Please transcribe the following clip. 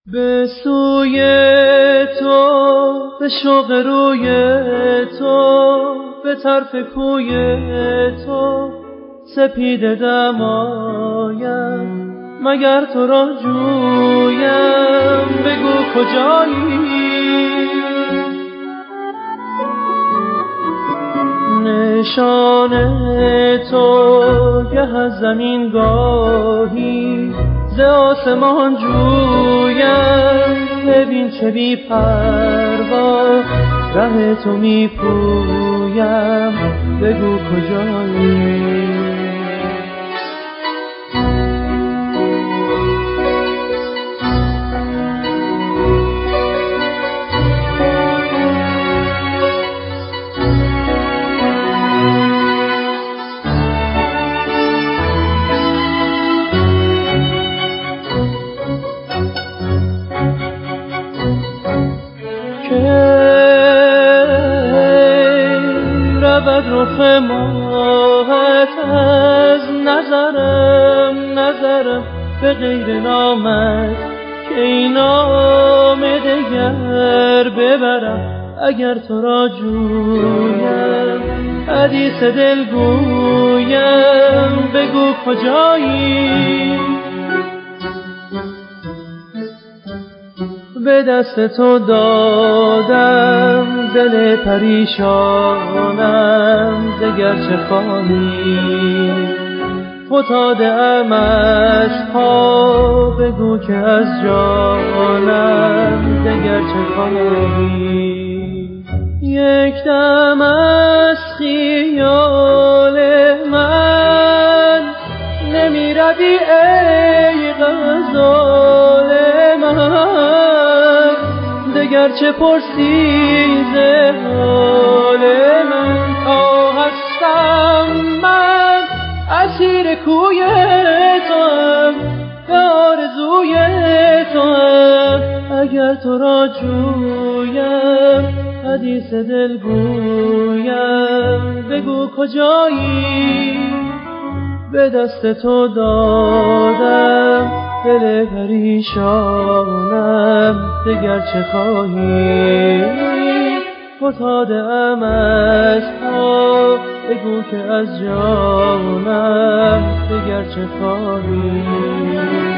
به سوی تو، به شوق روی تو، به طرف کوی تو سپیده دمایم، مگر تو را جویم بگو کجایی. نشان تو گه از زمین گاهی ز آسمان جویم، ببین چه بی پروا ره تو می پویم بگو کجایی. رخ ماهت از نظرم به غیر نامت که این نام دگر ببرم، اگر تو را جویم حدیث دل گویم بگو کجایی. به دست تو دادم دل پریشانم، دگر چه خواهی؟ فتاده ام از پا بگو که از جانم دگر چه خواهی؟ یک دم از خیال من نمی روی ای غزال من، دگر چه پرسی ز حال من؟ تا هستم من اسیر کوی توام، به آرزوی توام، اگر تو را جویم حدیث دل گویم بگو کجایی. به دست تو دادم دل پریشانم دگر چه خواهی؟ فتاده ام از پا بگو که از جانم دگر چه خواهی؟